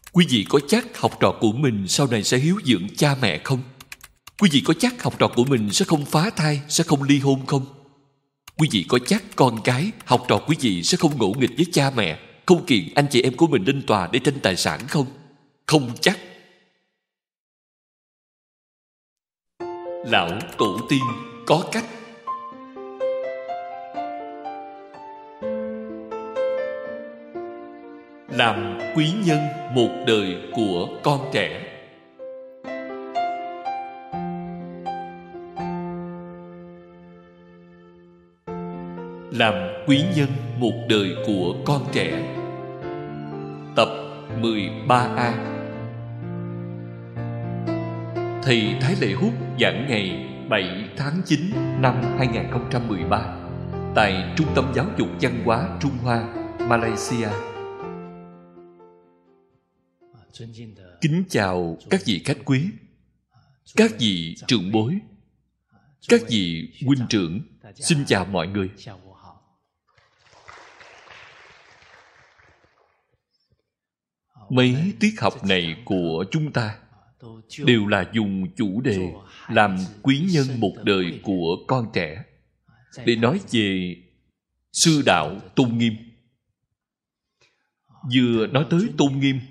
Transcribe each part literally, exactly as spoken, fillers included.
Quý vị có chắc học trò của mình sau này sẽ hiếu dưỡng cha mẹ không? Quý vị có chắc học trò của mình sẽ không phá thai, sẽ không ly hôn không? Quý vị có chắc con cái, học trò quý vị sẽ không ngỗ nghịch với cha mẹ, không kiện anh chị em của mình lên tòa để tranh tài sản không? Không chắc. Lão tổ tiên có cách. Làm quý nhân một đời của con trẻ. Làm quý nhân một đời của con trẻ. Tập mười ba A. Thầy Thái Lệ Hút giảng ngày bảy tháng chín năm hai nghìn không trăm mười ba tại Trung tâm Giáo dục Văn hóa Trung Hoa, Malaysia. Kính chào các vị khách quý, các vị trưởng bối, các vị huynh trưởng. Xin chào mọi người. Mấy tiết học này của chúng ta đều là dùng chủ đề làm quý nhân một đời của con trẻ để nói về sư đạo tôn nghiêm. Vừa nói tới tôn nghiêm,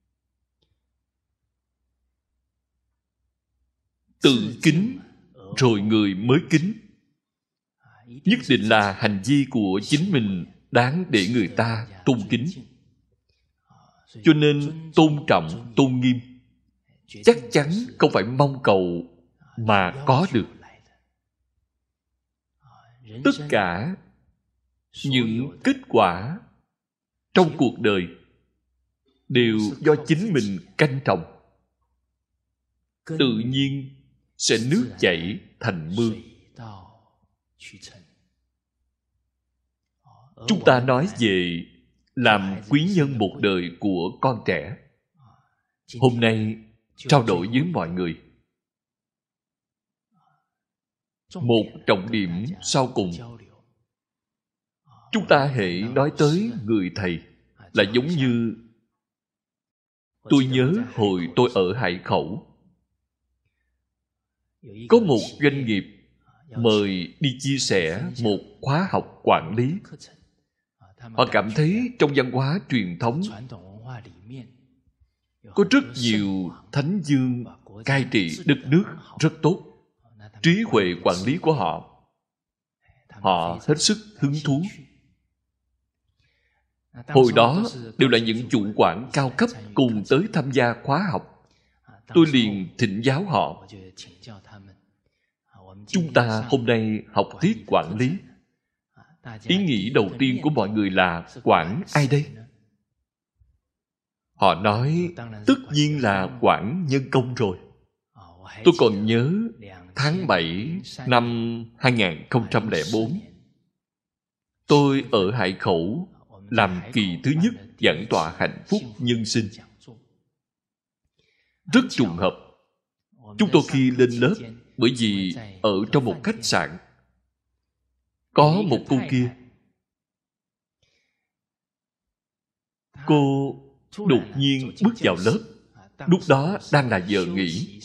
tự kính rồi người mới kính. Nhất định là hành vi của chính mình đáng để người ta tôn kính. Cho nên tôn trọng, tôn nghiêm chắc chắn không phải mong cầu mà có được. Tất cả những kết quả trong cuộc đời đều do chính mình canh trồng, tự nhiên sẽ nước chảy thành mương. Chúng ta nói về làm quý nhân một đời của con trẻ. Hôm nay trao đổi với mọi người một trọng điểm sau cùng. Chúng ta hễ nói tới người thầy là giống như tôi nhớ hồi tôi ở Hải Khẩu, có một doanh nghiệp mời đi chia sẻ một khóa học quản lý. Họ cảm thấy trong văn hóa truyền thống có rất nhiều thánh dương cai trị đất nước rất tốt. Trí huệ quản lý của họ, họ hết sức hứng thú. Hồi đó đều là những chủ quản cao cấp cùng tới tham gia khóa học. Tôi liền thỉnh giáo họ. Chúng ta hôm nay học tiết quản lý. Ý nghĩ đầu tiên của mọi người là quản ai đây? Họ nói tất nhiên là quản nhân công rồi. Tôi còn nhớ tháng bảy năm hai nghìn không trăm lẻ bốn, tôi ở Hải Khẩu làm kỳ thứ nhất giảng tọa hạnh phúc nhân sinh. Rất trùng hợp, chúng tôi khi lên lớp, bởi vì ở trong một khách sạn, có một cô kia, cô đột nhiên bước vào lớp. Lúc đó đang là giờ nghỉ.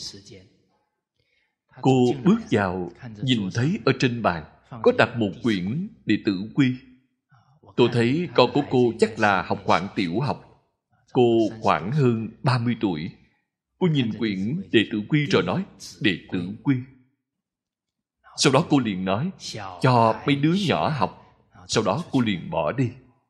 Cô bước vào, nhìn thấy ở trên bàn có đặt một quyển đệ tử quy. Tôi thấy con của cô chắc là học khoảng tiểu học. Cô khoảng hơn ba mươi tuổi. Cô nhìn quyển đệ tử quy rồi nói, đệ tử quy. Sau đó cô liền nói, cho mấy đứa nhỏ học. Sau đó cô liền bỏ đi.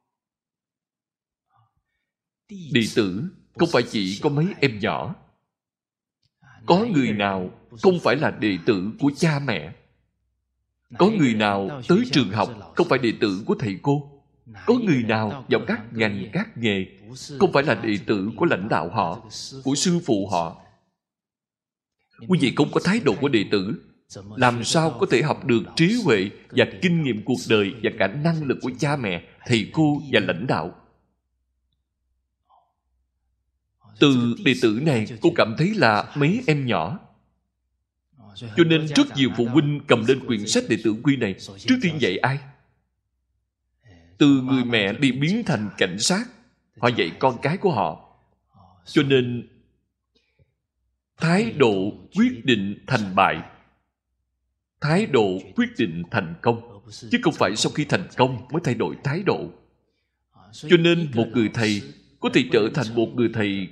Đệ tử không phải chỉ có mấy em nhỏ. Có người nào không phải là đệ tử của cha mẹ? Có người nào tới trường học không phải đệ tử của thầy cô? Có người nào vào các ngành các nghề không phải là đệ tử của lãnh đạo họ, của sư phụ họ? Quý vị không có thái độ của đệ tử, làm sao có thể học được trí huệ và kinh nghiệm cuộc đời và cả năng lực của cha mẹ, thầy cô và lãnh đạo? Từ đệ tử này cô cảm thấy là mấy em nhỏ. Cho nên rất nhiều phụ huynh cầm lên quyển sách đệ tử quy này, trước tiên dạy ai? Từ người mẹ đi biến thành cảnh sát, họ dạy con cái của họ. Cho nên thái độ quyết định thành bại, thái độ quyết định thành công, chứ không phải sau khi thành công mới thay đổi thái độ. Cho nên một người thầy có thể trở thành một người thầy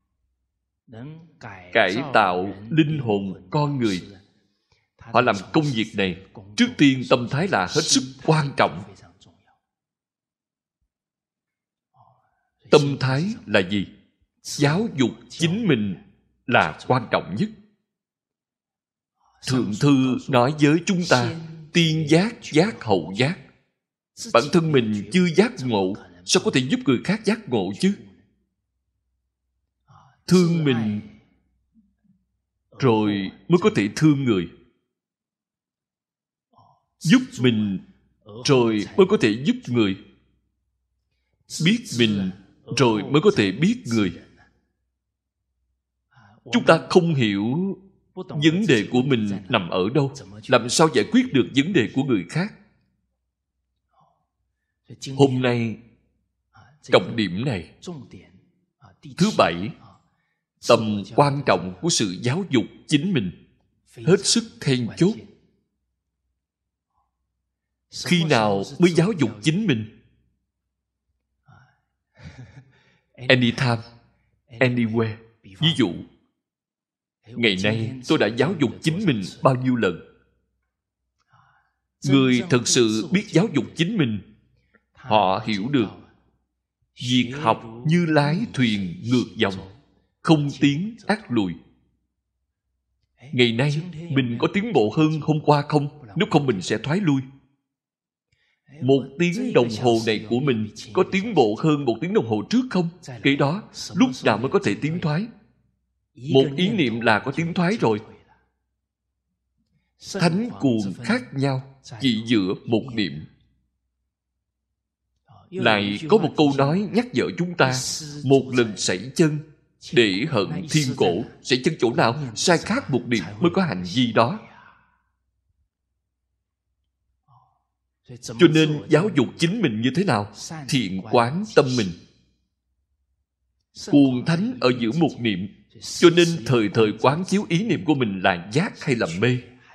cải tạo linh hồn con người. Họ làm công việc này, trước tiên tâm thái là hết sức quan trọng. Tâm thái là gì? Giáo dục chính mình là quan trọng nhất. Thượng thư nói với chúng ta, tiên giác, giác hậu giác. Bản thân mình chưa giác ngộ, sao có thể giúp người khác giác ngộ chứ? Thương mình rồi mới có thể thương người. Giúp mình rồi mới có thể giúp người. Biết mình rồi mới có thể biết người. Chúng ta không hiểu vấn đề của mình nằm ở đâu, làm sao giải quyết được vấn đề của người khác? Hôm nay trọng điểm này, thứ bảy, tầm quan trọng của sự giáo dục chính mình hết sức then chốt. Khi nào mới giáo dục chính mình? Anytime, anywhere. Ví dụ, ngày nay tôi đã giáo dục chính mình bao nhiêu lần? Người thật sự biết giáo dục chính mình, họ hiểu được việc học như lái thuyền ngược dòng, không tiến ác lùi. Ngày nay mình có tiến bộ hơn hôm qua không? Nếu không mình sẽ thoái lui. Một tiếng đồng hồ này của mình có tiến bộ hơn một tiếng đồng hồ trước không? Cái đó lúc nào mới có thể tiến thoái? Một ý niệm là có tiến thoái rồi. Thánh cuồng khác nhau chỉ giữa một niệm. Lại có một câu nói nhắc nhở chúng ta, một lần sảy chân để hận thiên cổ. Sảy chân chỗ nào? Sai khác một niệm mới có hành vi đó. Cho nên giáo dục chính mình như thế nào? Thiện quán tâm mình. Cuồng thánh ở giữa một niệm, cho nên thời thời quán chiếu ý niệm của mình là giác hay là mê.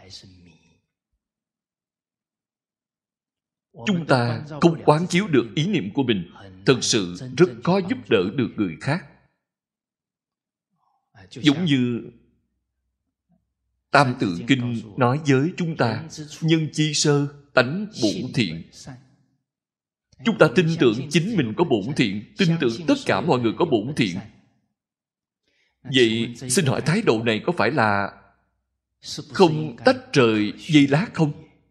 Chúng ta không quán chiếu được ý niệm của mình, thật sự rất khó giúp đỡ được người khác. Giống như Tam Tự Kinh nói với chúng ta, nhân chi sơ, tánh bổn thiện. Chúng ta tin tưởng chính mình có bổn thiện, tin tưởng tất cả mọi người có bổn thiện. Vậy xin hỏi thái độ này có phải là không tách rời giây lát không?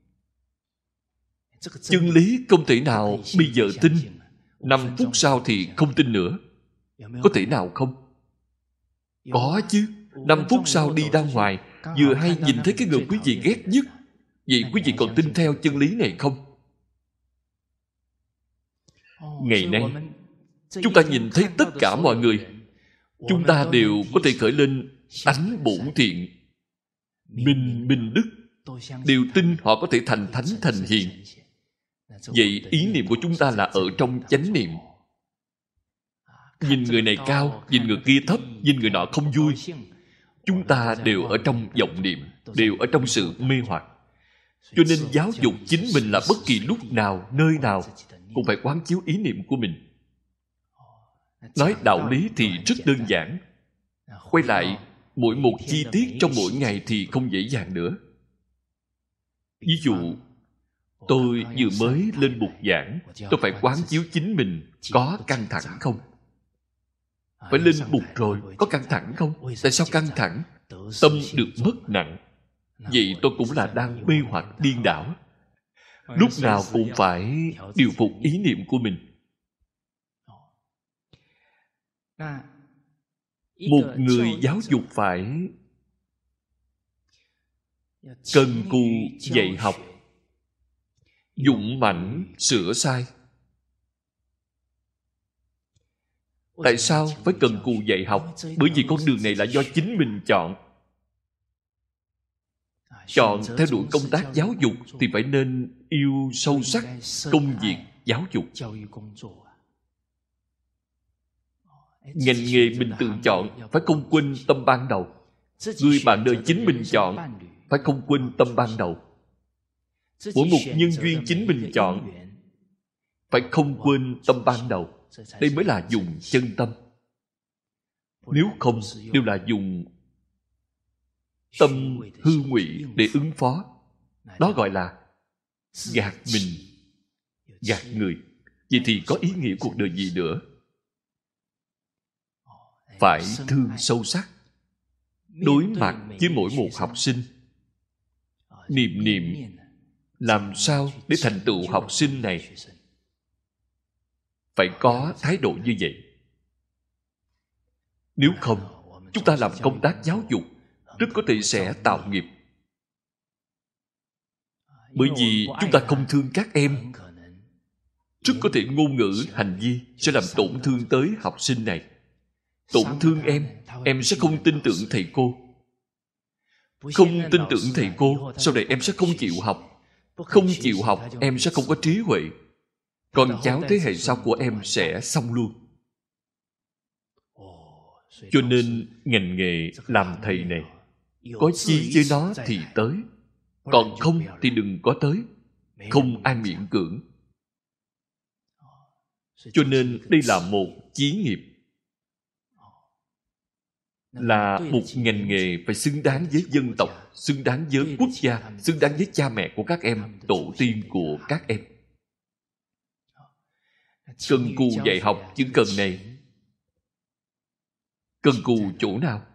Chân lý không thể nào bây giờ tin, năm phút sau thì không tin nữa. Có thể nào không? Có chứ. Năm phút sau đi ra ngoài, vừa hay nhìn thấy cái người quý vị ghét nhất. Vậy quý vị còn tin theo chân lý này không? Ngày nay, chúng ta nhìn thấy tất cả mọi người, chúng ta đều có thể khởi lên tánh bổn thiện, minh minh đức, đều tin họ có thể thành thánh thành hiền. Vậy ý niệm của chúng ta là ở trong chánh niệm. Nhìn người này cao, nhìn người kia thấp, nhìn người nọ không vui, chúng ta đều ở trong vọng niệm, đều ở trong sự mê hoặc. Cho nên giáo dục chính mình là bất kỳ lúc nào, nơi nào cũng phải quán chiếu ý niệm của mình. Nói đạo lý thì rất đơn giản. Quay lại, mỗi một chi tiết trong mỗi ngày thì không dễ dàng nữa. Ví dụ, tôi vừa mới lên bục giảng, tôi phải quán chiếu chính mình có căng thẳng không? Phải lên bục rồi, có căng thẳng không? Tại sao căng thẳng? Tâm được mất nặng. Vậy tôi cũng là đang mê hoặc điên đảo. Lúc nào cũng phải điều phục ý niệm của mình. Một người giáo dục phải cần cù dạy học, dũng mãnh sửa sai. Tại sao phải cần cù dạy học? Bởi vì con đường này là do chính mình chọn. Chọn theo đuổi công tác giáo dục thì phải nên yêu sâu sắc công việc giáo dục. Ngành nghề mình tự chọn, phải không quên tâm ban đầu. Người bạn đời chính mình chọn, phải không quên tâm ban đầu. Mỗi một nhân duyên chính mình chọn, phải không quên tâm ban đầu. Đây mới là dùng chân tâm. Nếu không, đều là dùng tâm hư ngụy để ứng phó. Đó gọi là gạt mình, gạt người. Vậy thì có ý nghĩa cuộc đời gì nữa? Phải thương sâu sắc, đối mặt với mỗi một học sinh, niệm niệm làm sao để thành tựu học sinh này. Phải có thái độ như vậy. Nếu không, chúng ta làm công tác giáo dục rất có thể sẽ tạo nghiệp. Bởi vì chúng ta không thương các em, rất có thể ngôn ngữ, hành vi sẽ làm tổn thương tới học sinh này. Tổn thương em, em sẽ không tin tưởng thầy cô. Không tin tưởng thầy cô, sau này em sẽ không chịu học. Không chịu học, em sẽ không có trí huệ. Con cháu thế hệ sau của em sẽ xong luôn. Cho nên ngành nghề làm thầy này, có chi với nó thì tới, còn không thì đừng có tới. Không ai miễn cưỡng. Cho nên đây là một chí nghiệp, là một ngành nghề phải xứng đáng với dân tộc, xứng đáng với quốc gia, xứng đáng với cha mẹ của các em, tổ tiên của các em. Cần cù dạy học chữ cần này, cần cù chỗ nào?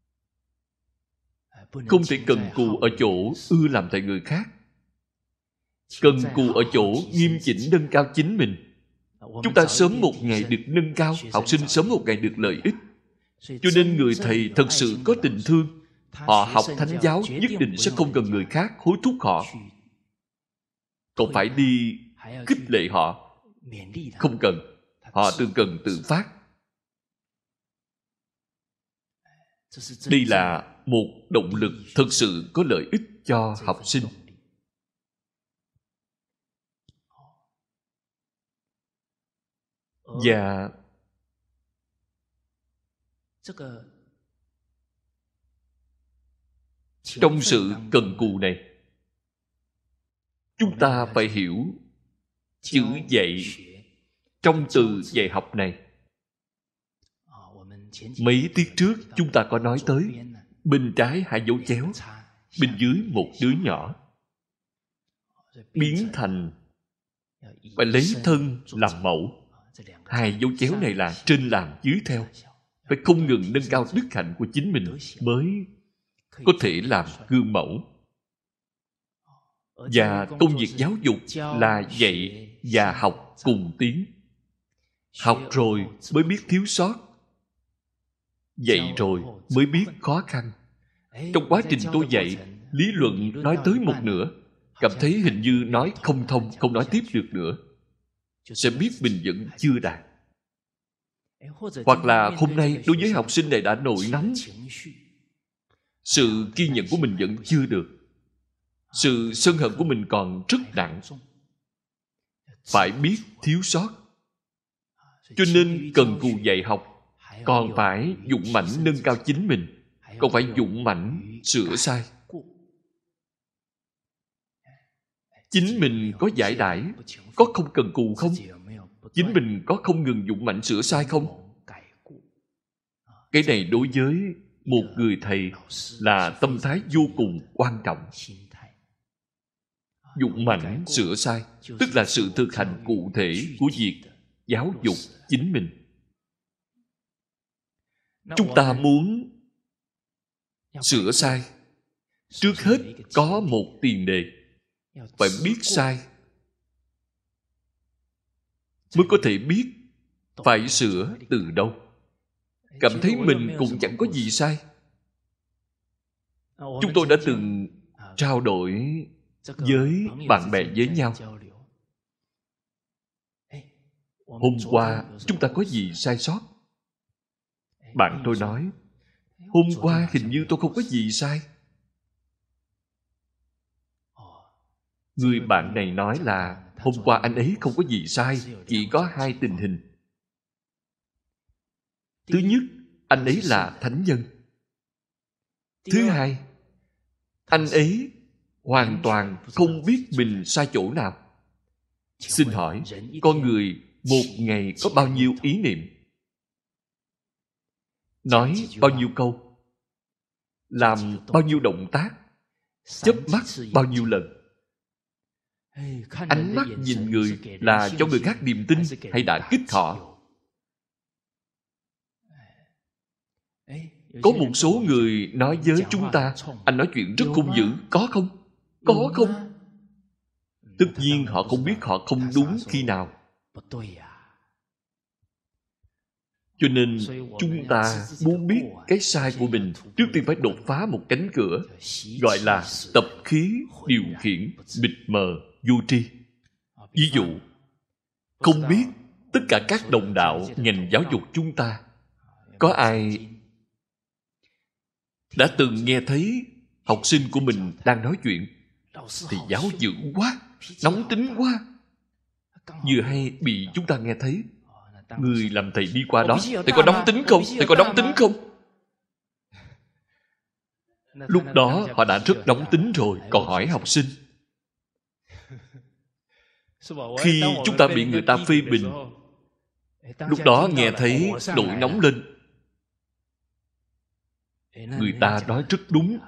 Không thể cần cù ở chỗ ưa làm thầy người khác. Cần cù ở chỗ nghiêm chỉnh nâng cao chính mình. Chúng ta sớm một ngày được nâng cao, học sinh sớm một ngày được lợi ích. Cho nên người thầy thật sự có tình thương. Họ học thánh giáo nhất định sẽ không cần người khác hối thúc họ, còn phải đi khích lệ họ. Không cần. Họ tự cần tự phát. Đây là một động lực thực sự có lợi ích cho học sinh. Và trong sự cần cù này, chúng ta phải hiểu chữ dạy trong từ dạy học này. Mấy tiết trước chúng ta có nói tới bên trái hai dấu chéo, bên dưới một đứa nhỏ, biến thành phải lấy thân làm mẫu. Hai dấu chéo này là trên làm dưới theo. Phải không ngừng nâng cao đức hạnh của chính mình mới có thể làm gương mẫu. Và công việc giáo dục là dạy và học cùng tiến. Học rồi mới biết thiếu sót, dạy rồi mới biết khó khăn. Trong quá trình tôi dạy, lý luận nói tới một nửa, cảm thấy hình như nói không thông, không nói tiếp được nữa, sẽ biết mình vẫn chưa đạt. Hoặc là hôm nay đối với học sinh này đã nổi nóng, sự kiên nhẫn của mình vẫn chưa được, sự sân hận của mình còn rất nặng. Phải biết thiếu sót. Cho nên cần cù dạy học, còn phải dũng mãnh nâng cao chính mình, còn phải dũng mãnh sửa sai. Chính mình có giải đãi, có không cần cù không? Chính mình có không ngừng dũng mãnh sửa sai không? Cái này đối với một người thầy là tâm thái vô cùng quan trọng. Dũng mãnh sửa sai tức là sự thực hành cụ thể của việc giáo dục chính mình. Chúng ta muốn sửa sai, trước hết có một tiền đề, phải biết sai mới có thể biết phải sửa từ đâu. Cảm thấy mình cũng chẳng có gì sai. Chúng tôi đã từng trao đổi với bạn bè với nhau. Hôm qua chúng ta có gì sai sót? Bạn tôi nói, hôm qua hình như tôi không có gì sai. Người bạn này nói là hôm qua anh ấy không có gì sai, chỉ có hai tình hình. Thứ nhất, anh ấy là thánh nhân. Thứ hai, anh ấy hoàn toàn không biết mình sai chỗ nào. Xin hỏi, con người một ngày có bao nhiêu ý niệm? Nói bao nhiêu câu? Làm bao nhiêu động tác? Chớp mắt bao nhiêu lần? Ánh mắt nhìn người là cho người khác niềm tin hay đã kích họ? Có một số người nói với chúng ta, anh nói chuyện rất hung dữ, có không? Có không? Tất nhiên họ không biết họ không đúng khi nào. Cho nên chúng ta muốn biết cái sai của mình, trước tiên phải đột phá một cánh cửa, gọi là tập khí điều khiển mịt mờ vô tri. Ví dụ, không biết tất cả các đồng đạo ngành giáo dục chúng ta, có ai đã từng nghe thấy học sinh của mình đang nói chuyện thì giáo dữ quá, nóng tính quá, vừa hay bị chúng ta nghe thấy. Người làm thầy đi qua đó, thầy có nóng tính không? Thầy có nóng tính không? Lúc đó họ đã rất nóng tính rồi, còn hỏi học sinh. Khi chúng ta bị người ta phê bình, lúc đó nghe thấy nổi nóng lên. Người ta nói rất đúng.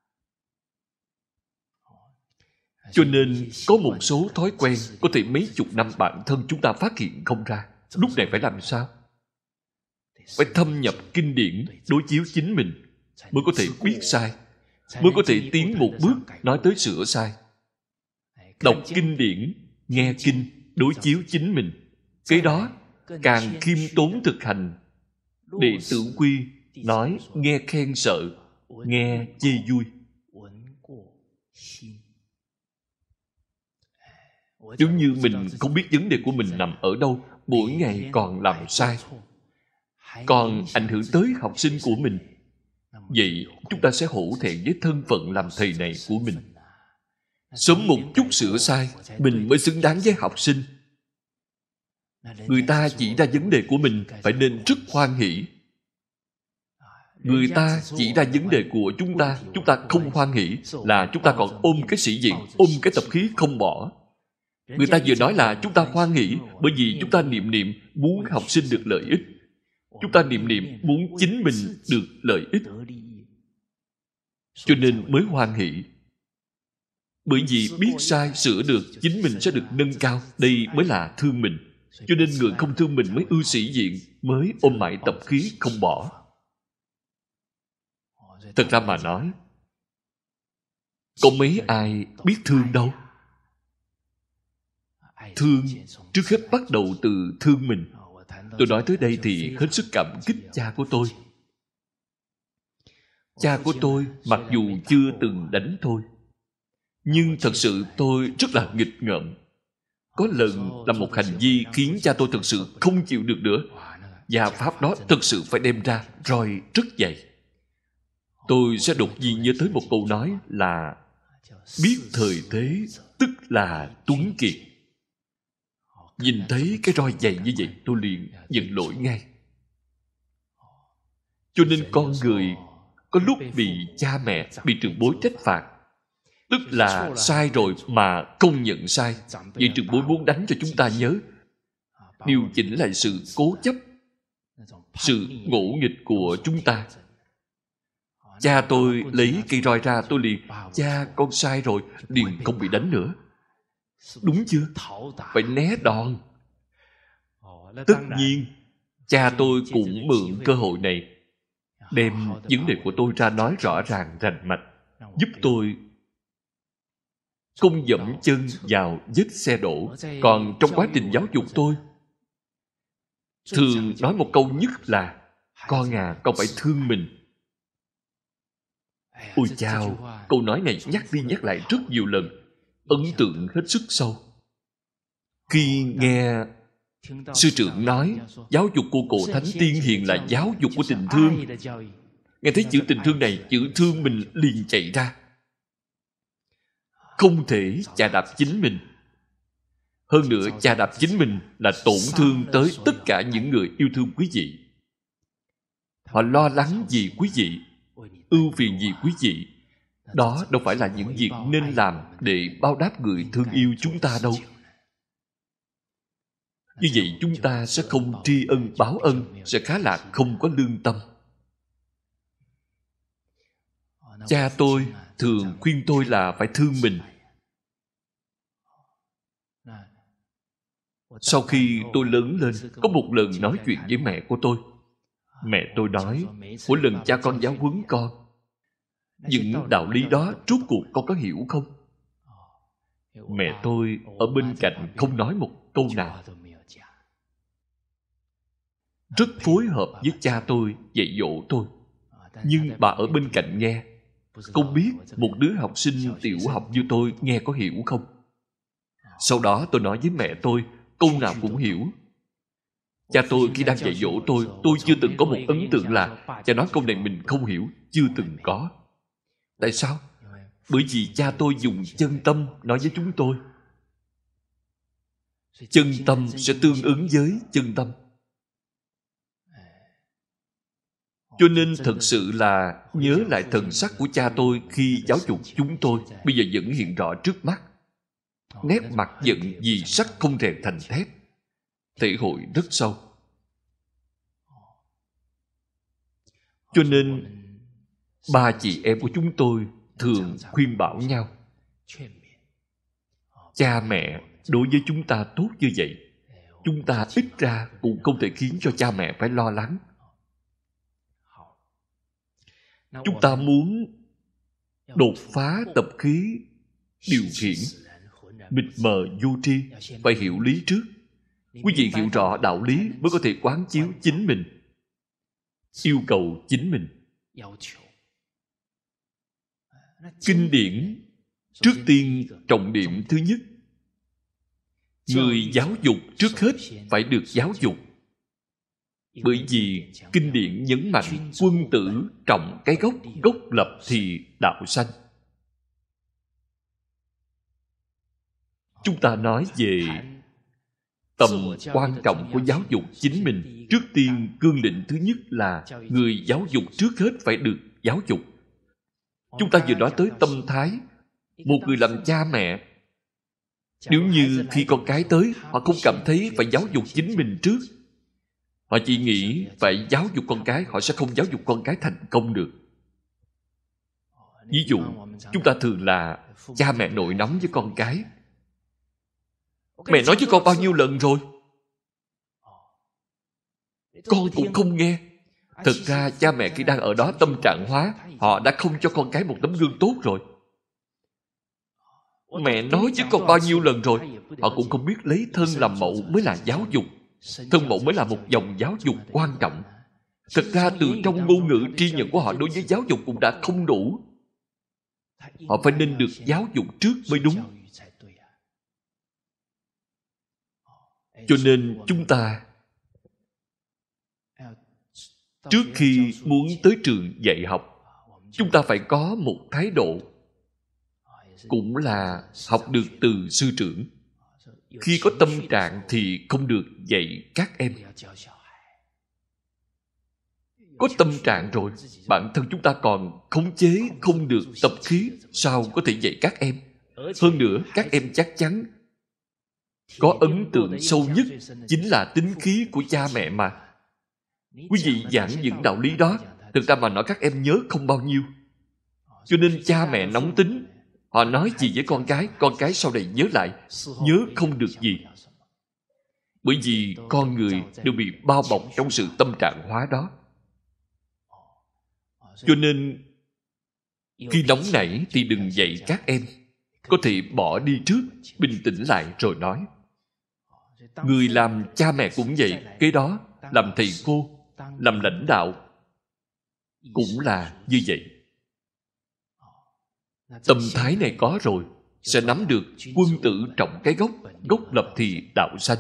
Cho nên có một số thói quen có thể mấy chục năm bản thân chúng ta phát hiện không ra. Lúc này phải làm sao? Phải thâm nhập kinh điển, đối chiếu chính mình, mới có thể biết sai, mới có thể tiến một bước nói tới sửa sai. Đọc kinh điển, nghe kinh, đối chiếu chính mình. Cái đó càng khiêm tốn thực hành. Đệ tử quy nói nghe khen sợ, nghe chê vui. Giống như mình không biết vấn đề của mình nằm ở đâu, mỗi ngày còn làm sai, còn ảnh hưởng tới học sinh của mình, vậy chúng ta sẽ hổ thẹn với thân phận làm thầy này của mình. Sớm một chút sửa sai, mình mới xứng đáng với học sinh. Người ta chỉ ra vấn đề của mình, phải nên rất hoan hỷ. Người ta chỉ ra vấn đề của chúng ta, chúng ta không hoan hỷ, là chúng ta còn ôm cái sĩ diện, ôm cái tập khí không bỏ. Người ta vừa nói là chúng ta hoan hỷ, bởi vì chúng ta niệm niệm muốn học sinh được lợi ích. Chúng ta niệm niệm muốn chính mình được lợi ích, cho nên mới hoan hỷ. Bởi vì biết sai, sửa được, chính mình sẽ được nâng cao. Đây mới là thương mình. Cho nên người không thương mình mới ưa sĩ diện, mới ôm mãi tập khí không bỏ. Thật ra mà nói, có mấy ai biết thương đâu. Thương trước hết bắt đầu từ thương mình. Tôi nói tới đây thì hết sức cảm kích cha của tôi. Cha của tôi mặc dù chưa từng đánh tôi, nhưng thật sự tôi rất là nghịch ngợm. Có lần làm một hành vi khiến cha tôi thật sự không chịu được nữa. Và pháp đó thật sự phải đem ra roi rất dày. Tôi sẽ đột nhiên nhớ tới một câu nói là biết thời thế tức là tuấn kiệt. Nhìn thấy cái roi dày như vậy, tôi liền giận lỗi ngay. Cho nên con người có lúc bị cha mẹ, bị trưởng bối trách phạt, tức là sai rồi mà không nhận sai. Vậy trưởng bối muốn đánh cho chúng ta nhớ, điều chỉnh lại sự cố chấp, sự ngỗ nghịch của chúng ta. Cha tôi lấy cây roi ra, tôi liền, cha con sai rồi, liền không bị đánh nữa. Đúng chưa? Phải né đòn. Tất nhiên, cha tôi cũng mượn cơ hội này đem vấn đề của tôi ra nói rõ ràng rành mạch, giúp tôi không dẫm chân vào vết xe đổ. Còn trong quá trình giáo dục tôi, thường nói một câu nhất là con à, con phải thương mình. Ôi chao, câu nói này nhắc đi nhắc lại rất nhiều lần, ấn tượng hết sức sâu. Khi nghe sư trưởng nói giáo dục của cổ thánh tiên hiền là giáo dục của tình thương, nghe thấy chữ tình thương này, chữ thương mình liền chạy ra. Không thể chà đạp chính mình. Hơn nữa, chà đạp chính mình là tổn thương tới tất cả những người yêu thương quý vị. Họ lo lắng vì quý vị, ưu phiền vì quý vị. Đó đâu phải là những việc nên làm để báo đáp người thương yêu chúng ta đâu. Như vậy chúng ta sẽ không tri ân báo ân, sẽ khá là không có lương tâm. Cha tôi thường khuyên tôi là phải thương mình. Sau khi tôi lớn lên, có một lần nói chuyện với mẹ của tôi. Mẹ tôi nói, mỗi lần cha con giáo huấn con, những đạo lý đó rốt cuộc con có hiểu không? Mẹ tôi ở bên cạnh không nói một câu nào, rất phối hợp với cha tôi dạy dỗ tôi. Nhưng bà ở bên cạnh nghe, không biết một đứa học sinh tiểu học như tôi nghe có hiểu không? Sau đó tôi nói với mẹ tôi, câu nào cũng hiểu. Cha tôi khi đang dạy dỗ tôi, tôi chưa từng có một ấn tượng là cha nói câu này mình không hiểu. Chưa từng có. Tại sao? Bởi vì cha tôi dùng chân tâm nói với chúng tôi. Chân tâm sẽ tương ứng với chân tâm. Cho nên thật sự là nhớ lại thần sắc của cha tôi khi giáo dục chúng tôi, bây giờ vẫn hiện rõ trước mắt. Nét mặt giận vì sắt không rèn thành thép, thể hội rất sâu. Cho nên ba chị em của chúng tôi thường khuyên bảo nhau. Cha mẹ đối với chúng ta tốt như vậy, chúng ta ít ra cũng không thể khiến cho cha mẹ phải lo lắng. Chúng ta muốn đột phá tập khí điều khiển mịt mờ vô tri, phải hiểu lý trước. Quý vị hiểu rõ đạo lý mới có thể quán chiếu chính mình, yêu cầu chính mình. Kinh điển trước tiên trọng điểm thứ nhất, người giáo dục trước hết phải được giáo dục. Bởi vì kinh điển nhấn mạnh quân tử trọng cái gốc, gốc lập thì đạo sanh. Chúng ta nói về tầm quan trọng của giáo dục chính mình. Trước tiên cương lĩnh thứ nhất là người giáo dục trước hết phải được giáo dục. Chúng ta vừa nói tới tâm thái. Một người làm cha mẹ, nếu như khi con cái tới, họ không cảm thấy phải giáo dục chính mình trước, họ chỉ nghĩ phải giáo dục con cái, họ sẽ không giáo dục con cái thành công được. Ví dụ, chúng ta thường là cha mẹ nổi nóng với con cái. Mẹ nói với con bao nhiêu lần rồi? Con cũng không nghe. Thực ra cha mẹ khi đang ở đó tâm trạng hóa, họ đã không cho con cái một tấm gương tốt rồi. Mẹ nói với con bao nhiêu lần rồi, họ cũng không biết lấy thân làm mẫu mới là giáo dục. Thân mẫu mới là một dòng giáo dục quan trọng. Thực ra từ trong ngôn ngữ tri nhận của họ đối với giáo dục cũng đã không đủ. Họ phải nên được giáo dục trước mới đúng. Cho nên chúng ta trước khi muốn tới trường dạy học, chúng ta phải có một thái độ, cũng là học được từ sư trưởng. Khi có tâm trạng thì không được dạy các em. Có tâm trạng rồi, bản thân chúng ta còn khống chế không được tập khí, sao có thể dạy các em? Hơn nữa, các em chắc chắn có ấn tượng sâu nhất chính là tính khí của cha mẹ mà. Quý vị giảng những đạo lý đó, thực ra mà nói các em nhớ không bao nhiêu. Cho nên cha mẹ nóng tính, họ nói gì với con cái, con cái sau này nhớ lại, nhớ không được gì. Bởi vì con người đều bị bao bọc trong sự tâm trạng hóa đó. Cho nên khi nóng nảy thì đừng dạy các em. Có thể bỏ đi trước, bình tĩnh lại rồi nói. Người làm cha mẹ cũng vậy. Cái đó làm thầy cô, làm lãnh đạo cũng là như vậy. Tâm thái này có rồi, sẽ nắm được quân tử trọng cái gốc, gốc lập thì đạo sanh.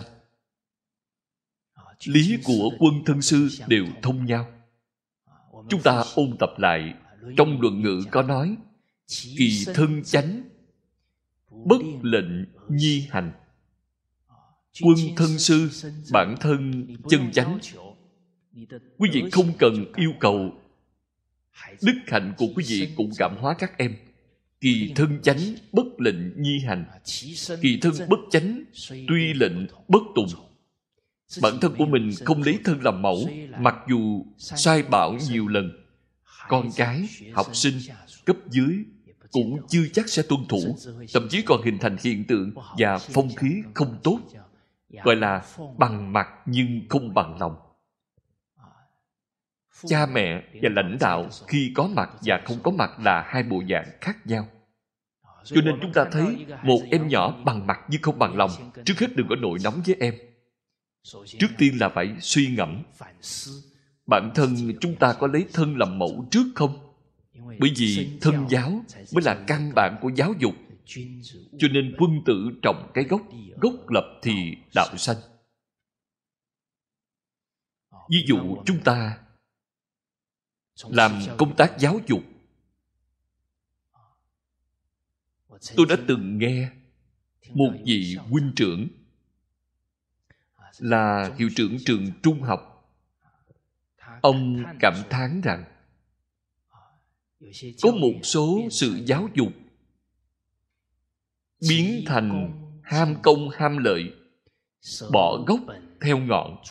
Lý của quân thân sư đều thông nhau. Chúng ta ôn tập lại, trong luận ngữ có nói, kỳ thân chánh, bất lệnh nhi hành. Quân thân sư, bản thân chân chánh, Quý vị không cần yêu cầu đức hạnh của quý vị cũng cảm hóa các em. Kỳ thân chánh bất lệnh nhi hành, kỳ thân bất chánh tuy lệnh bất tùng. Bản thân của mình không lấy thân làm mẫu, mặc dù sai bảo nhiều lần, con cái, học sinh, cấp dưới cũng chưa chắc sẽ tuân thủ, thậm chí còn hình thành hiện tượng và phong khí không tốt, gọi là bằng mặt nhưng không bằng lòng. Cha mẹ và lãnh đạo khi có mặt và không có mặt là hai bộ dạng khác nhau. Cho nên chúng ta thấy một em nhỏ bằng mặt nhưng không bằng lòng, trước hết đừng có nổi nóng với em. Trước tiên là phải suy ngẫm, bản thân chúng ta có lấy thân làm mẫu trước không? Bởi vì thân giáo mới là căn bản của giáo dục. Cho nên quân tử trồng cái gốc, gốc lập thì đạo sanh. Ví dụ chúng ta làm công tác giáo dục, tôi đã từng nghe một vị huynh trưởng là hiệu trưởng trường trung học, ông cảm thán rằng có một số sự giáo dục biến thành ham công ham lợi, bỏ gốc theo ngọn.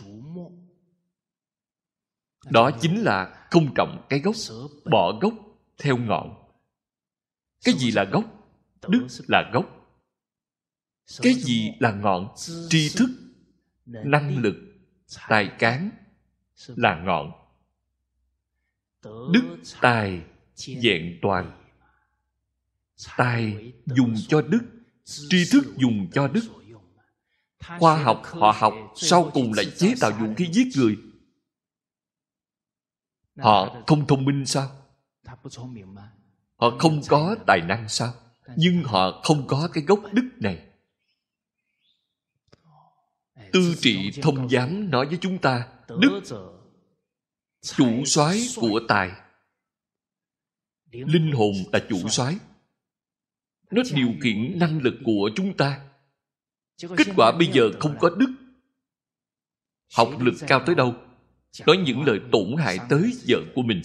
Đó chính là không trọng cái gốc, bỏ gốc theo ngọn. Cái gì là gốc? Đức là gốc. Cái gì là ngọn? Tri thức, năng lực, tài cán là ngọn. Đức tài vẹn toàn. Tài dùng cho đức, tri thức dùng cho đức. Khoa học họ học sau cùng lại chế tạo vũ khí giết người. Họ không thông minh sao? Họ không có tài năng sao? Nhưng họ không có cái gốc đức này. Tư trị thông giám nói với chúng ta, đức chủ soái của tài. Linh hồn là chủ soái. Nó điều khiển năng lực của chúng ta. Kết quả bây giờ không có đức. Học lực cao tới đâu? Nói những lời tổn hại tới vợ của mình.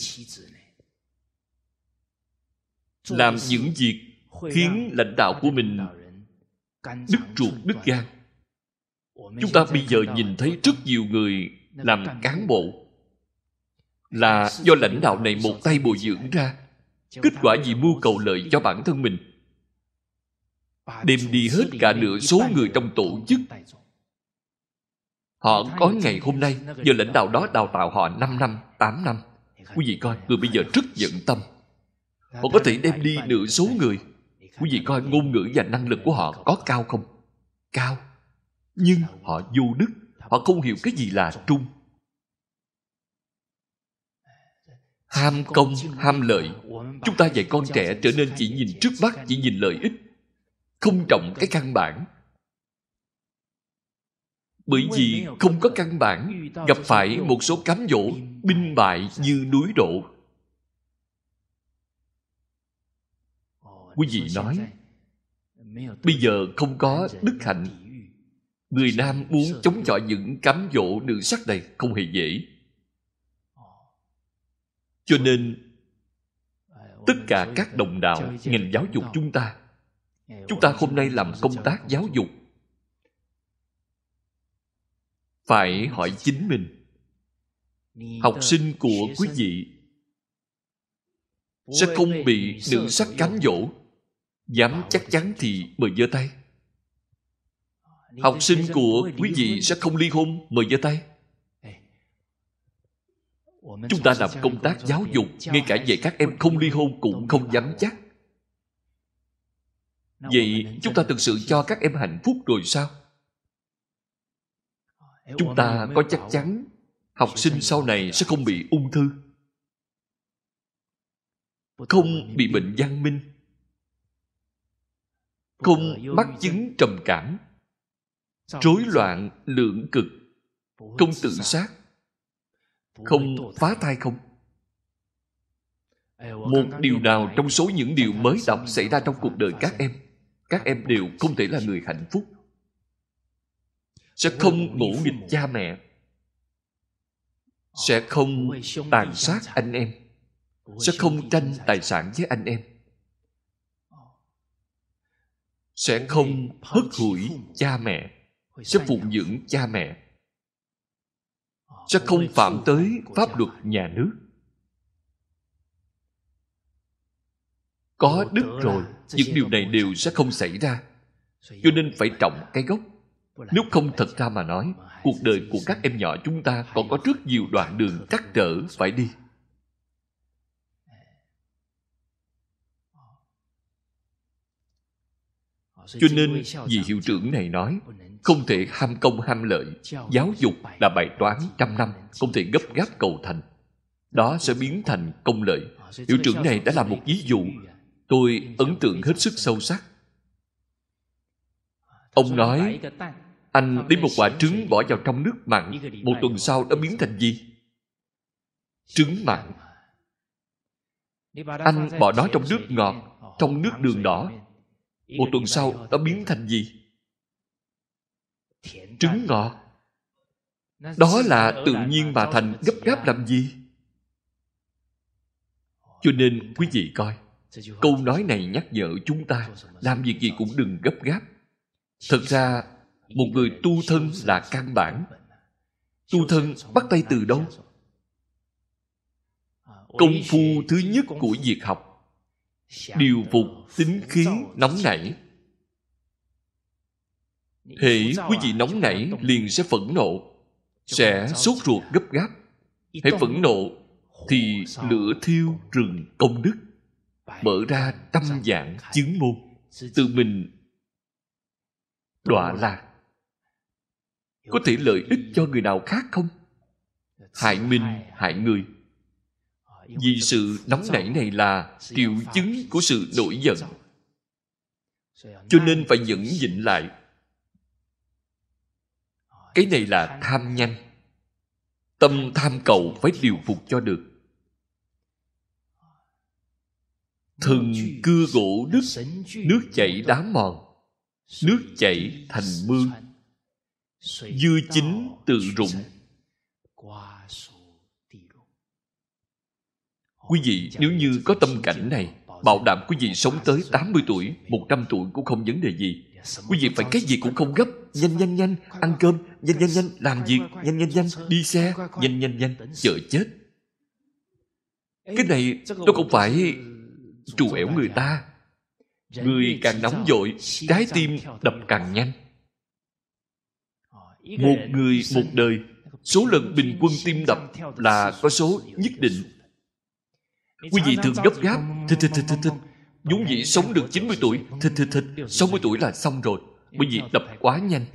Làm những việc khiến lãnh đạo của mình đứt ruột đứt gan. Chúng ta bây giờ nhìn thấy rất nhiều người làm cán bộ là do lãnh đạo này một tay bồi dưỡng ra. Kết quả vì mưu cầu lợi cho bản thân mình, đem đi hết cả nửa số người trong tổ chức. Họ có ngày hôm nay, giờ lãnh đạo đó đào tạo họ năm năm, tám năm. Quý vị coi, người bây giờ rất dẫn tâm. Họ có thể đem đi nửa số người. Quý vị coi ngôn ngữ và năng lực của họ có cao không? Cao. Nhưng họ vô đức. Họ không hiểu cái gì là trung. Ham công, ham lợi. Chúng ta dạy con trẻ trở nên chỉ nhìn trước mắt, chỉ nhìn lợi ích, không trọng cái căn bản. Bởi vì không có căn bản, gặp phải một số cám dỗ, binh bại như núi đổ. Quý vị nói, bây giờ không có đức hạnh, người nam muốn chống chọi những cám dỗ nữ sắc này không hề dễ. Cho nên tất cả các đồng đạo ngành giáo dục chúng ta, chúng ta hôm nay làm công tác giáo dục, phải hỏi chính mình, học sinh của quý vị sẽ không bị nữ sắc cám dỗ. Dám chắc chắn thì mời giơ tay. Học sinh của quý vị sẽ không ly hôn, mời giơ tay. Chúng ta làm công tác giáo dục, ngay cả dạy các em không ly hôn cũng không dám chắc. Vậy chúng ta thực sự cho các em hạnh phúc rồi sao? Chúng ta có chắc chắn học sinh sau này sẽ không bị ung thư, không bị bệnh văn minh, không mắc chứng trầm cảm, rối loạn lượng cực, không tự sát, không phá thai không? Một điều nào trong số những điều mới đọc xảy ra trong cuộc đời các em, các em đều không thể là người hạnh phúc. Sẽ không ngỗ nghịch cha mẹ, sẽ không tàn sát anh em, sẽ không tranh tài sản với anh em, sẽ không hất hủi cha mẹ, sẽ phụng dưỡng cha mẹ, sẽ không phạm tới pháp luật nhà nước. Có đức rồi, những điều này đều sẽ không xảy ra. Cho nên phải trọng cái gốc. Nếu không, thật ra mà nói, cuộc đời của các em nhỏ chúng ta còn có rất nhiều đoạn đường trắc trở phải đi. Cho nên vị hiệu trưởng này nói, không thể ham công ham lợi. Giáo dục là bài toán trăm năm, không thể gấp gáp cầu thành. Đó sẽ biến thành công lợi. Hiệu trưởng này đã là một ví dụ tôi ấn tượng hết sức sâu sắc. Ông nói, anh lấy một quả trứng bỏ vào trong nước mặn, một tuần sau nó biến thành gì? Trứng mặn. Anh bỏ nó trong nước ngọt, trong nước đường đỏ, một tuần sau nó biến thành gì? Trứng ngọt. Đó là tự nhiên mà thành, gấp gáp làm gì? Cho nên quý vị coi, câu nói này nhắc nhở chúng ta làm việc gì cũng đừng gấp gáp. Thật ra một người tu thân là căn bản. Tu thân bắt tay từ đâu? Công phu thứ nhất của việc học, điều phục tính khí nóng nảy. Hễ quý vị nóng nảy liền sẽ phẫn nộ, sẽ sốt ruột gấp gáp. Hễ phẫn nộ thì lửa thiêu rừng công đức, mở ra trăm vạn chứng môn, tự mình đọa lạc. Có thể lợi ích cho người nào khác không? Hại mình, hại người. Vì sự nóng nảy này là triệu chứng của sự nổi giận. Cho nên phải nhẫn nhịn lại. Cái này là tham nhanh. Tâm tham cầu phải điều phục cho được. Thần cưa gỗ đứt, nước chảy đá mòn, nước chảy thành mương, dưa chín tự rụng. Quý vị nếu như có tâm cảnh này, bảo đảm quý vị sống tới tám mươi tuổi, một trăm tuổi cũng không vấn đề gì. Quý vị phải cái gì cũng không gấp. Nhanh nhanh nhanh, ăn cơm, nhanh nhanh nhanh, làm việc, nhanh nhanh nhanh, đi xe, nhanh nhanh nhanh, chờ chết. Cái này nó không phải trù ẻo người ta. Người càng nóng vội, trái tim đập càng nhanh. Một người một đời, số lần bình quân tim đập là có số nhất định. Quý vị thường gấp gáp, thịt thịt thịt thịt thịt. Vốn dĩ sống được chín mươi tuổi, thịt thịt thịt, sáu mươi tuổi là xong rồi. Bởi vì đập quá nhanh.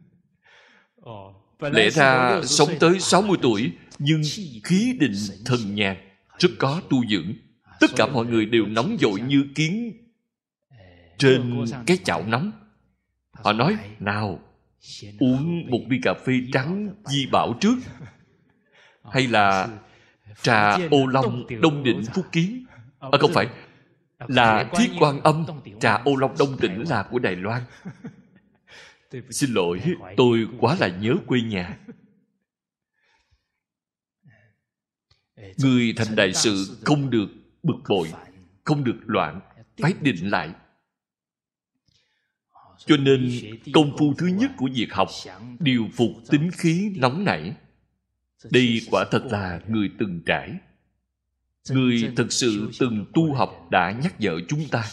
Lẽ ra sống tới sáu mươi tuổi, nhưng khí định thần nhàn, rất có tu dưỡng. Tất cả mọi người đều nóng vội như kiến trên cái chảo nóng. Họ nói, nào, uống một ly cà phê trắng Di Bảo trước, hay là trà ô long Đông Định Phúc Kiến. À, không phải, là Thiết Quan Âm. Trà ô long Đông Tỉnh là của Đài Loan. Xin lỗi, tôi quá là nhớ quê nhà. Người thành đại sự không được bực bội, không được loạn, phải định lại. Cho nên công phu thứ nhất của việc học, điều phục tính khí nóng nảy. Đây quả thật là người từng trải, người thực sự từng tu học đã nhắc nhở chúng ta.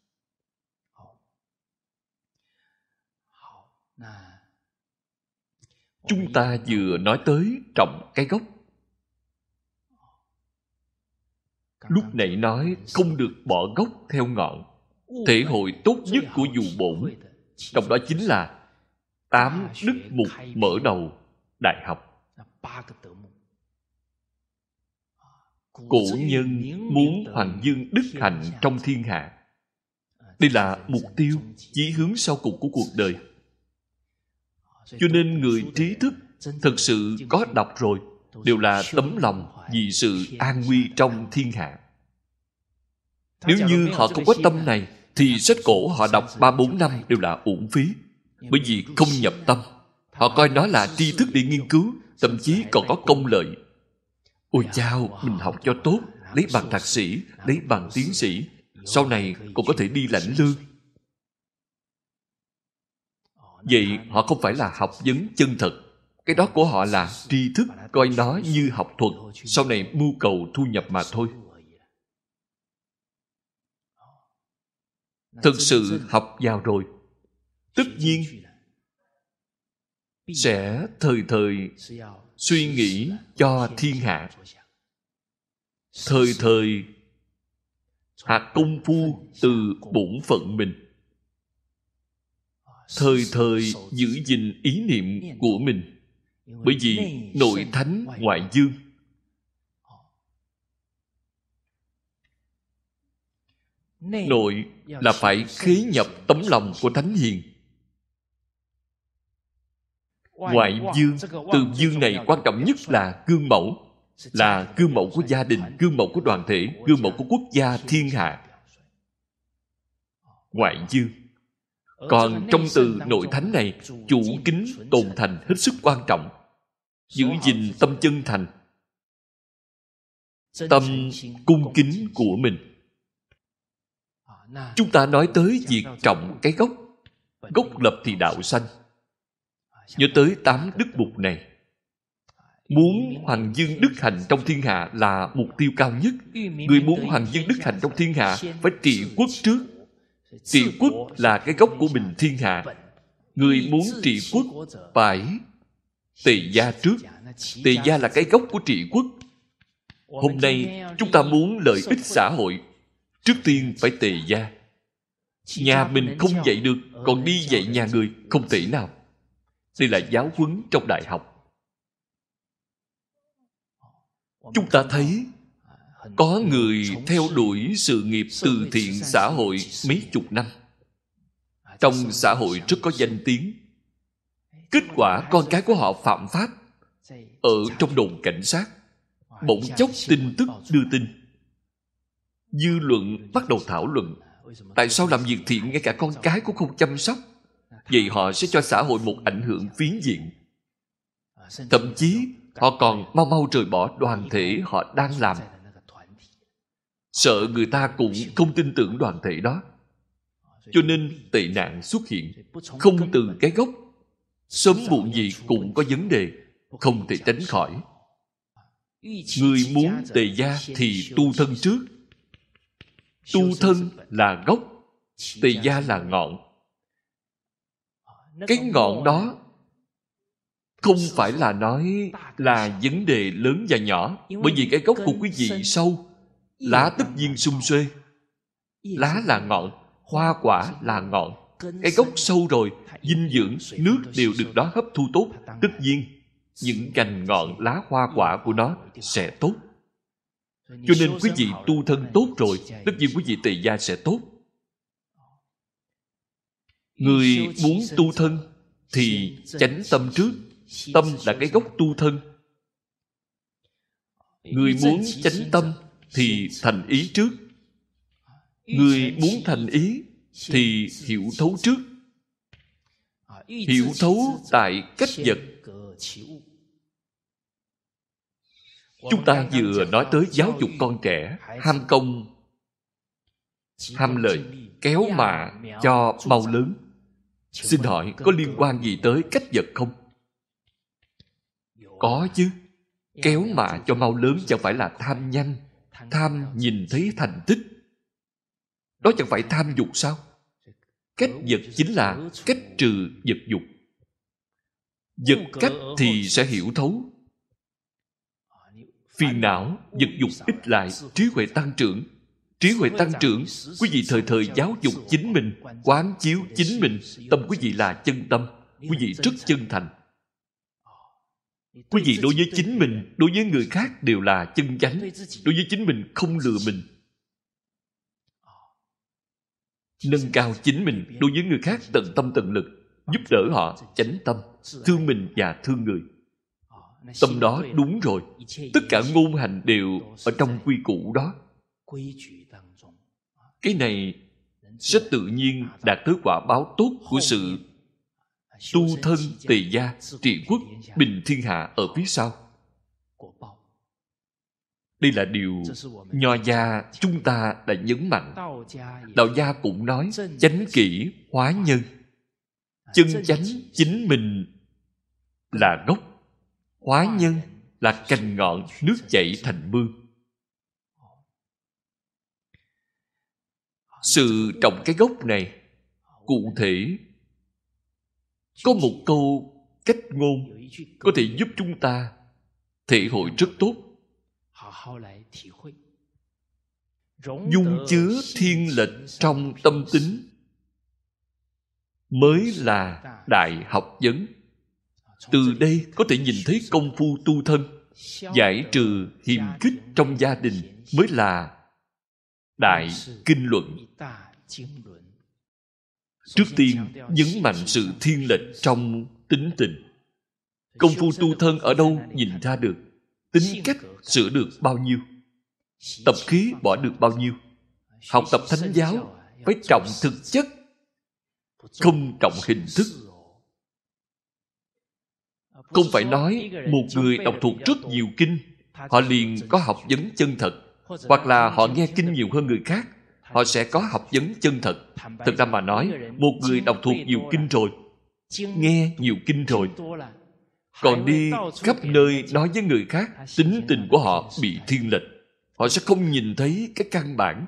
Chúng ta vừa nói tới trọng cái gốc. Lúc nãy nói không được bỏ gốc theo ngọn. Thể hội tốt nhất của dù bổn, trong đó chính là tám đức mục mở đầu đại học. Cổ nhân muốn hoàng dương đức hạnh trong thiên hạ. Đây là mục tiêu, chí hướng sau cùng của cuộc đời. Cho nên người trí thức thật sự có đọc rồi đều là tấm lòng vì sự an nguy trong thiên hạ. Nếu như họ không có tâm này thì sách cổ họ đọc ba bốn năm đều là uổng phí. Bởi vì không nhập tâm. Họ coi nó là tri thức để nghiên cứu, thậm chí còn có công lợi. Ôi chao, mình học cho tốt, lấy bằng thạc sĩ, lấy bằng tiến sĩ, sau này còn có thể đi lãnh lương. Vậy họ không phải là học vấn chân thật. Cái đó của họ là tri thức, coi nó như học thuật, sau này mưu cầu thu nhập mà thôi. Thực sự học vào rồi, tất nhiên sẽ thời thời suy nghĩ cho thiên hạ, thời thời hạ công phu từ bổn phận mình, thời thời giữ gìn ý niệm của mình. Bởi vì nội thánh ngoại dương, nội là phải khế nhập tấm lòng của thánh hiền, ngoại dương, từ dương này quan trọng nhất là gương mẫu, là gương mẫu của gia đình, gương mẫu của đoàn thể, gương mẫu của quốc gia thiên hạ. Ngoại dương. Còn trong từ nội thánh này, chủ kính tồn thành hết sức quan trọng. Giữ gìn tâm chân thành, tâm cung kính của mình. Chúng ta nói tới việc trọng cái gốc. Gốc lập thì đạo sanh. Nhớ tới tám đức mục này. Muốn hoàng dương đức hạnh trong thiên hạ là mục tiêu cao nhất. Người muốn hoàng dương đức hạnh trong thiên hạ phải trị quốc trước. Trị quốc là cái gốc của bình thiên hạ. Người muốn trị quốc phải tề gia trước. Tề gia là cái gốc của trị quốc. Hôm nay chúng ta muốn lợi ích xã hội, trước tiên phải tề gia. Nhà mình không dạy được, còn đi dạy nhà người, không thể nào. Đây là giáo huấn trong đại học. Chúng ta thấy có người theo đuổi sự nghiệp từ thiện xã hội mấy chục năm, trong xã hội rất có danh tiếng. Kết quả con cái của họ phạm pháp, ở trong đồn cảnh sát, bỗng chốc tin tức đưa tin, dư luận bắt đầu thảo luận. Tại sao làm việc thiện ngay cả con cái cũng không chăm sóc? Vậy họ sẽ cho xã hội một ảnh hưởng phiến diện. Thậm chí họ còn mau mau rời bỏ đoàn thể họ đang làm, sợ người ta cũng không tin tưởng đoàn thể đó. Cho nên tệ nạn xuất hiện. Không từ cái gốc, sớm muộn gì cũng có vấn đề, không thể tránh khỏi. Người muốn tề gia thì tu thân trước. Tu thân là gốc, tề gia là ngọn. Cái ngọn đó không phải là nói là vấn đề lớn và nhỏ, bởi vì cái gốc của quý vị sâu, lá tất nhiên sum xuê. Lá là ngọn, hoa quả là ngọn. Cái gốc sâu rồi, dinh dưỡng, nước đều được đó hấp thu tốt. Tất nhiên, những cành ngọn, lá, hoa quả của nó sẽ tốt. Cho nên quý vị tu thân tốt rồi, tất nhiên quý vị tề gia sẽ tốt. Người muốn tu thân thì chánh tâm trước. Tâm là cái gốc tu thân. Người muốn chánh tâm thì thành ý trước. Người muốn thành ý thì hiểu thấu trước. Hiểu thấu tại cách vật. Chúng ta vừa nói tới giáo dục con trẻ, ham công, ham lợi, kéo mạ cho mau lớn. Xin hỏi có liên quan gì tới cách vật không? Có chứ. Kéo mạ cho mau lớn chẳng phải là tham nhanh, tham nhìn thấy thành tích. Đó chẳng phải tham dục sao? Cách vật chính là cách trừ vật dục. Vật cách thì sẽ hiểu thấu. Phiền não, vật dục ít lại, trí huệ tăng trưởng. Trí huệ tăng trưởng, quý vị thời thời giáo dục chính mình, quán chiếu chính mình. Tâm quý vị là chân tâm, quý vị rất chân thành. Quý vị đối với chính mình, đối với người khác đều là chân chánh. Đối với chính mình không lừa mình. Nâng cao chính mình, đối với người khác tận tâm tận lực, giúp đỡ họ, chánh tâm, thương mình và thương người. Tâm đó đúng rồi. Tất cả ngôn hành đều ở trong quy củ đó. Cái này sẽ tự nhiên đạt tới quả báo tốt của sự tu thân tề gia, trị quốc, bình thiên hạ ở phía sau. Đây là điều Nho gia chúng ta đã nhấn mạnh. Đạo gia cũng nói chánh kỷ hóa nhân. Chân chánh chính mình là gốc, hóa nhân là cành ngọn, nước chảy thành mương. Sự trồng cái gốc này, cụ thể có một câu cách ngôn có thể giúp chúng ta thể hội rất tốt. Dung chứa thiên lệch trong tâm tính mới là đại học vấn. Từ đây có thể nhìn thấy công phu tu thân, giải trừ hiềm khích trong gia đình mới là đại kinh luận. Trước tiên nhấn mạnh sự thiên lệch trong tính tình. Công phu tu thân ở đâu nhìn ra được? Tính cách sửa được bao nhiêu? Tập khí bỏ được bao nhiêu? Học tập thánh giáo phải trọng thực chất, không trọng hình thức. Không phải nói một người đọc thuộc rất nhiều kinh, họ liền có học vấn chân thật, hoặc là họ nghe kinh nhiều hơn người khác, họ sẽ có học vấn chân thật. Thật ra mà nói, một người đọc thuộc nhiều kinh rồi, nghe nhiều kinh rồi, còn đi khắp nơi nói với người khác, tính tình của họ bị thiên lệch. Họ sẽ không nhìn thấy cái căn bản.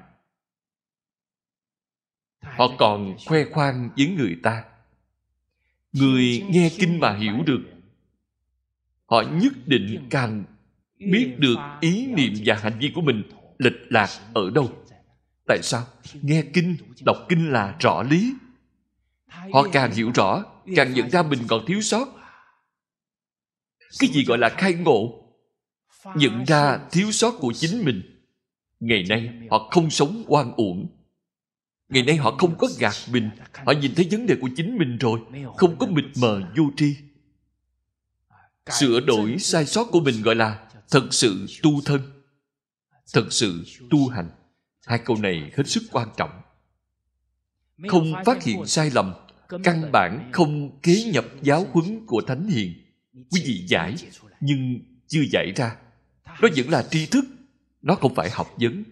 Họ còn khoe khoang với người ta. Người nghe kinh mà hiểu được, họ nhất định càng biết được ý niệm và hành vi của mình lệch lạc ở đâu. Tại sao? Nghe kinh, đọc kinh là rõ lý. Họ càng hiểu rõ, càng nhận ra mình còn thiếu sót. Cái gì gọi là khai ngộ? Nhận ra thiếu sót của chính mình. Ngày nay họ không sống oan uổng. Ngày nay họ không có gạt mình. Họ nhìn thấy vấn đề của chính mình rồi, không có mịt mờ vô tri. Sửa đổi sai sót của mình gọi là thật sự tu thân, thật sự tu hành. Hai câu này hết sức quan trọng. Không phát hiện sai lầm, căn bản không kế nhập giáo huấn của Thánh Hiền. Quý vị giải, nhưng chưa giải ra. Nó vẫn là tri thức, nó không phải học vấn.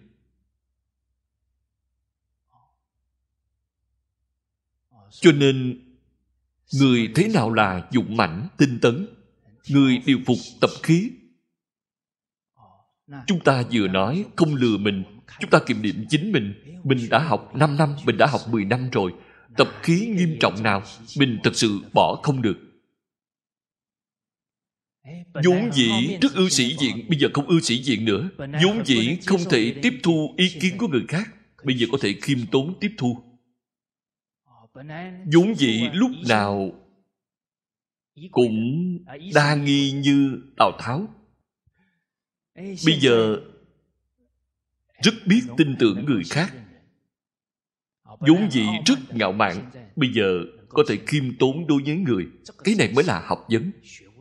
Cho nên, người thế nào là dũng mãnh, tinh tấn? Người điều phục tập khí. Chúng ta vừa nói không lừa mình, chúng ta kiểm điểm chính mình. Mình đã học năm năm, mình đã học mười năm rồi. Tập khí nghiêm trọng nào mình thật sự bỏ không được. Vốn dĩ rất ưu sĩ diện, bây giờ không ưu sĩ diện nữa. Vốn dĩ không thể tiếp thu ý kiến của người khác, bây giờ có thể khiêm tốn tiếp thu. Vốn dĩ lúc nào cũng đa nghi như Tào Tháo, bây giờ rất biết tin tưởng người khác. Vốn dĩ rất ngạo mạn, bây giờ có thể khiêm tốn đối với người. Cái này mới là học vấn.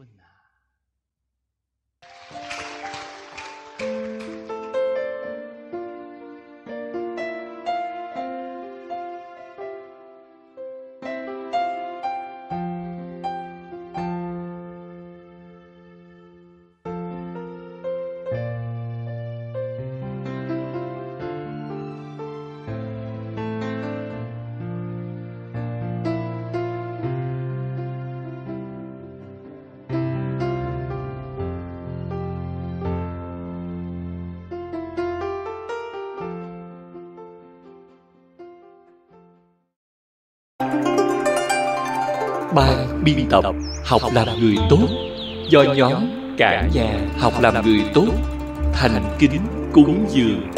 Ban biên tập Học làm người tốt do nhóm Cả nhà học làm người tốt thành kính cúng dường.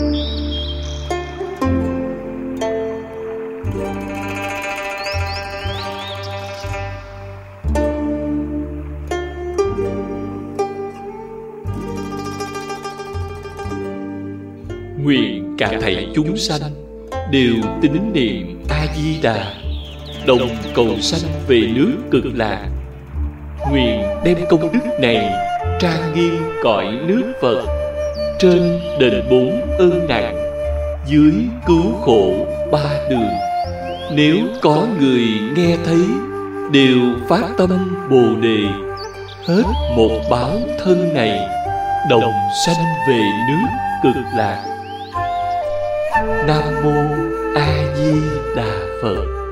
Nguyện cả thảy chúng sanh đều tín niệm A Di Đà, đồng cầu sanh về nước Cực Lạc. Nguyện đem công đức này trang nghiêm cõi nước Phật, trên đền bốn ơn nặng, dưới cứu khổ ba đường. Nếu có người nghe thấy, đều phát tâm Bồ Đề, hết một báo thân này đồng sanh về nước Cực Lạc. Nam mô A Di Đà Phật.